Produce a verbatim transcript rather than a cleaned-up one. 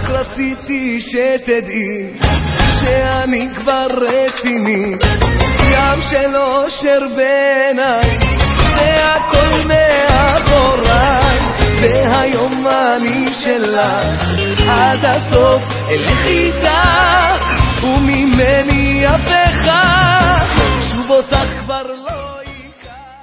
רק רציתי שתדעי שאני כבר רציני, ים של אושר בעיניי והכל מאחוריי, והיום אני שלך עד הסוף, אלך איתך וממני אף אחד שוב אותך